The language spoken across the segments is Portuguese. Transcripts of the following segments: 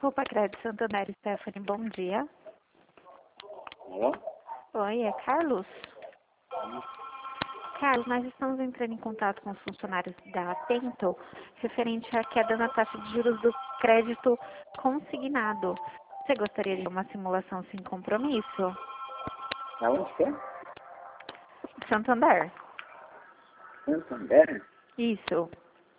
Desculpa, Crédito Santander, Stephanie, bom dia. Alô? Oi, é Carlos? Carlos, nós estamos entrando em contato com os funcionários da Atento, referente à queda na taxa de juros do crédito consignado. Você gostaria de uma simulação sem compromisso? Aonde que é? Santander? Santander? Isso.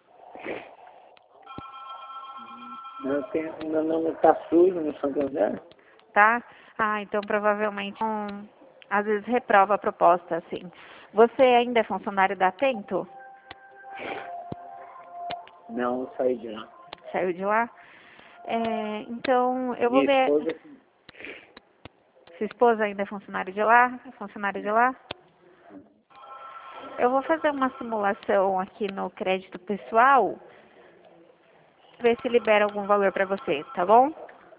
Meu nome está sujo no Santander? Tá? Ah, então provavelmente às vezes reprova a proposta, assim. Você ainda é funcionário da Atento? Não, eu saí de lá. Saiu de lá? Então, eu vou Minha ver. esposa, Sua esposa ainda é funcionário de lá? É funcionário de lá? Eu vou fazer uma simulação aqui no crédito pessoal, ver se libera algum valor para você, tá bom?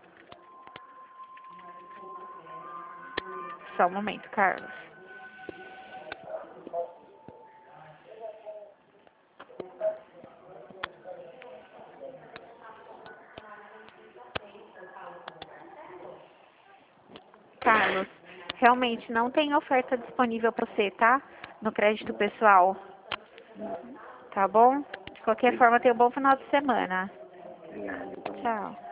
Só um momento, Carlos. Carlos, realmente não tem oferta disponível para você, tá? No crédito pessoal, tá bom? De qualquer forma, tenha um bom final de semana. obrigado. Tchau.